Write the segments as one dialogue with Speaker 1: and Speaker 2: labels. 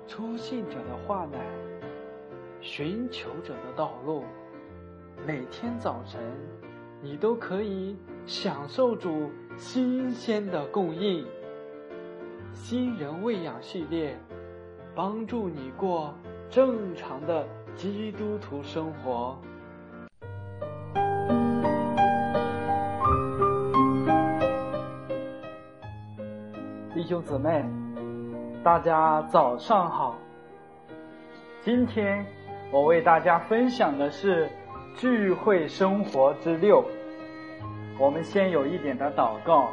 Speaker 1: 初信者的话乃寻求者的道路。每天早晨，你都可以享受主新鲜的供应。新人喂养系列，帮助你过正常的基督徒生活。弟兄姊妹，大家早上好。今天我为大家分享的是聚会生活之6。我们先有一点的祷告。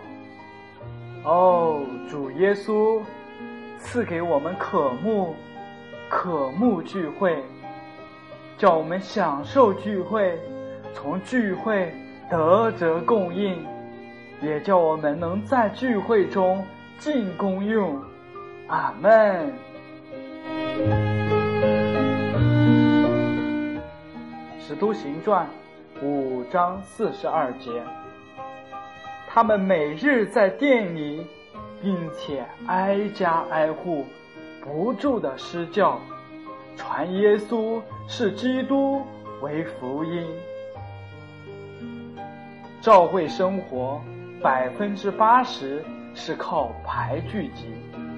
Speaker 1: 主耶稣，赐给我们渴慕聚会，叫我们享受聚会，从聚会得着供应，也叫我们能在聚会中尽功用。阿们。使徒行传5章42节，他们每日在店里，并且挨家挨户不住地施教，传耶稣是基督为福音。教会生活80%是靠排聚集。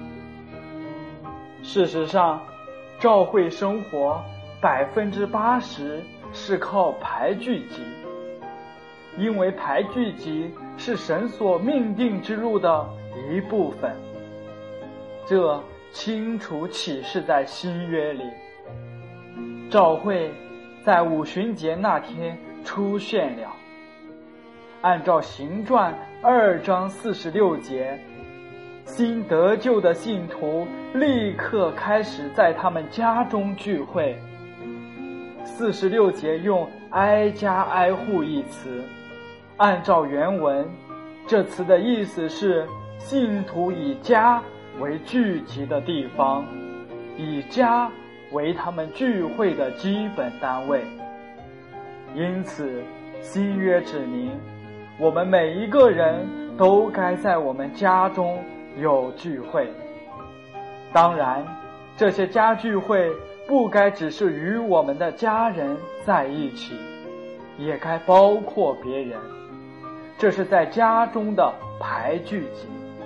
Speaker 1: 事实上，教会生活80%是靠排聚集，因为排聚集是神所命定之路的一部分。这清楚启示在新约里。教会在五旬节那天出现了。按照行传2章46节，新得救的信徒立刻开始在他们家中聚会。46节用挨家挨户一词，按照原文，这词的意思是信徒以家为聚集的地方，以家为他们聚会的基本单位。因此，新约指明，我们每一个人都该在我们家中有聚会。当然，这些家聚会不该只是与我们的家人在一起，也该包括别人。这是在家中的排聚集。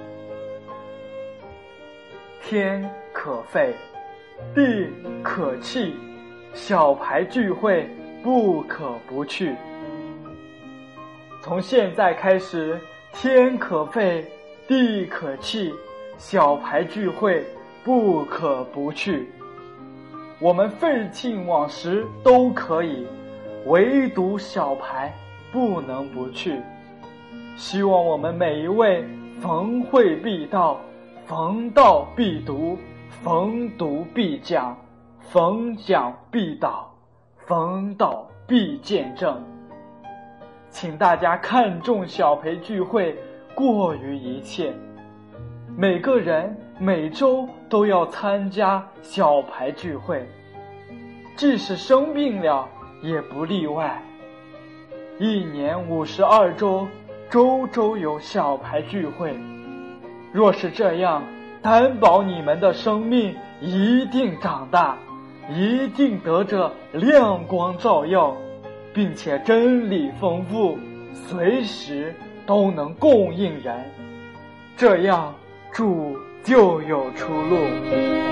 Speaker 1: 天可废，地可弃，小排聚会不可不去。从现在开始，天可废，地可弃，小排聚会不可不去。我们废寝忘食都可以，唯独小排不能不去。希望我们每一位逢会必到，逢到必读，逢读必讲，逢讲必祷，逢祷必见证。请大家看重小培聚会过于一切，每个人每周都要参加小排聚会，即使生病了也不例外。1年52周，周周有小排聚会。若是这样，担保你们的生命一定长大，一定得着亮光照耀，并且真理丰富，随时都能供应人，这样主就有出路。